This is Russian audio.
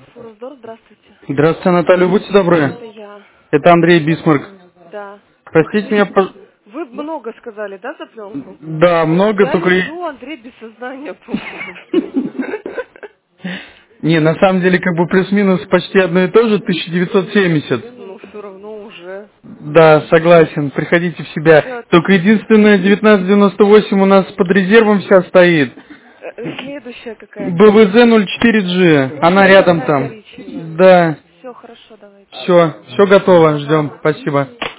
Фурсдор, здравствуйте. Здравствуйте, Наталья, будьте добры. Это я. Это Андрей Бисмарк. Да. Простите меня, Вы много сказали, да, за пленку? Да, много, Я только... лежу, Андрей без сознания, по-моему. Не, на самом деле, как бы плюс-минус почти одно и то же, 1970. Ну, все равно уже. Да, согласен, приходите в себя. Все, Только единственное, 1998 у нас под резервом вся стоит. следующая какая БВЗ стоит? 04G, она Вот рядом такая там. коричневая. Да, Все хорошо, давайте. все готово, ждем, спасибо.